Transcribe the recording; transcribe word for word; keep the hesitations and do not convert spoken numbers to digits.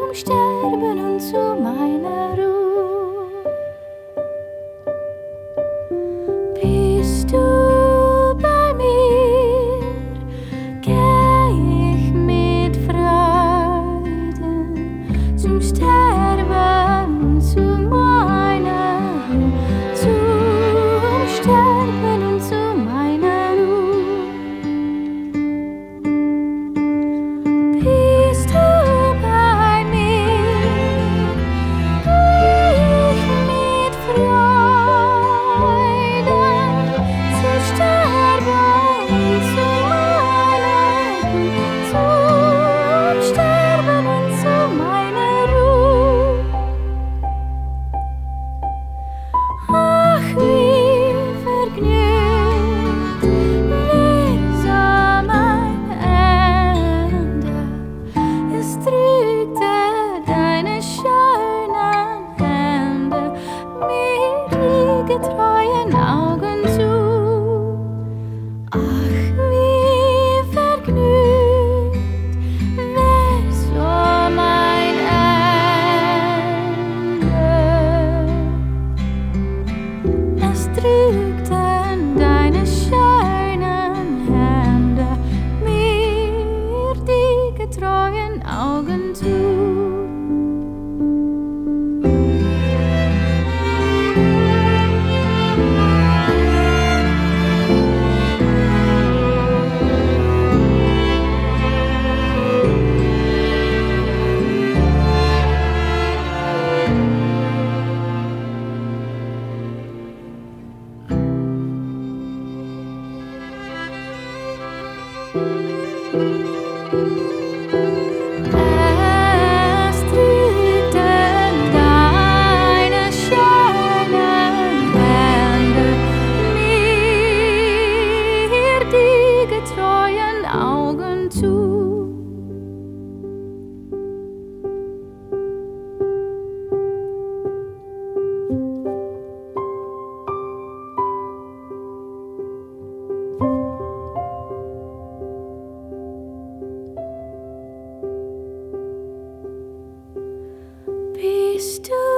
Sterben und zu meiner Ruhe. Bist du bei mir, geh ich mit Freuden zum Sterben und zu meiner Ruhe, zum Sterben und zu meiner Ruhe. Bist du bei mir, ich mit Freuden zu sterben und zu meiner Ruhe, zum Sterben und zu meiner Ruhe. Ach, wie vergnügt wäre so mein Ende. Es drückte deine schönen Hände mir die getreuen Augen zu. Ach, wie vergnügt wäre so mein Ende. Es drückten deine schönen Hände mir die getreuen Augen zu. Es drückten deine schönen Hände mir die getreuen Augen zu. Bist du